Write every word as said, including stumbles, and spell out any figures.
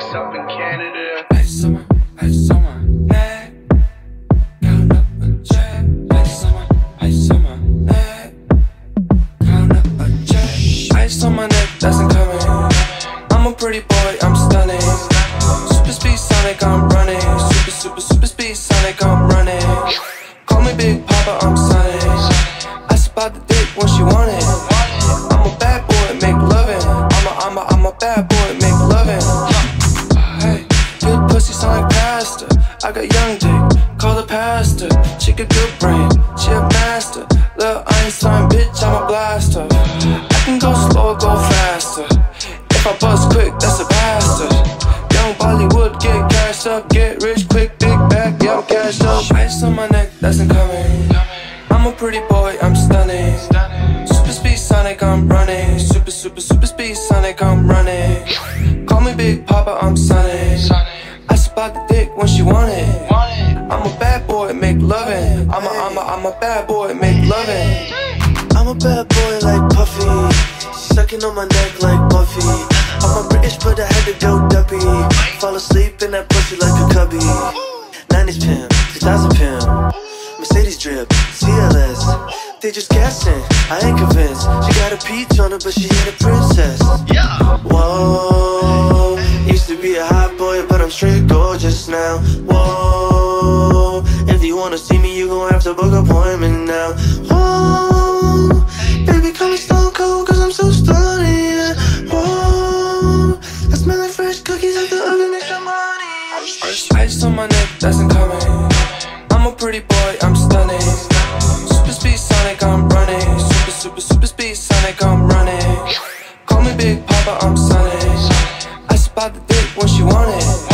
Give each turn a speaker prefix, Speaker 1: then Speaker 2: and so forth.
Speaker 1: ice up in Canada.
Speaker 2: Ice on my, ice on my neck. Count up a check. Ice on my, ice on my neck. Count up a check. Ice on my neck, that's incoming. I'm a pretty boy, I'm stunning. Super speed Sonic, I'm running. Super, super, super speed Sonic, I'm running. Call me Big Papa, I'm Sonic. I spot the dick when she want it. I'm a bad boy, make lovin'. I'm a, I'm a, I'm a bad boy, make lovin'. Hey, good pussy sound like pasta. I got young dick, call the pastor. Chick a good brain, she a master. Lil' Einstein, bitch, I'm a blaster. I can go slow or go faster. If I buzz quick, that's a bastard. Young Bollywood, get cashed up. Get rich quick, big bag, yeah, I'm cashed up. Ice on my neck, that's incoming. I'm a pretty boy, I'm stunning. Super speed Sonic, I'm running. Super, super, super speed Sonic, I'm running. Call me Big Papa, I'm Sonic. I spot the dick when she want it. I'm a bad boy, make lovin'. I'm a, I'm a, I'm a bad boy, make lovin'.
Speaker 3: I'm a bad boy like Puffy, sucking on my neck like Buffy. I'm a British but I had to go duppy. Fall asleep in that pussy like a cubby. nineties pimp, two thousand pimp, Mercedes drip, C L S. They just guessing, I ain't convinced. She got a peach on her but she ain't a princess. Whoa, used to be a hot boy but I'm straight gorgeous now. Whoa, if you wanna see me you gon' have to book an appointment now. Whoa, baby call me stone cold cause I'm so stunning, yeah. Whoa, I smell like fresh cookies at the oven, extra money.
Speaker 2: Ice, ice on my neck, that's incoming. I'm a pretty boy, I'm stunning. Super speed Sonic, I'm running. Super, super, super speed Sonic, I'm running. Call me Big Papa, I'm Sonic. I spot the dick when she want it.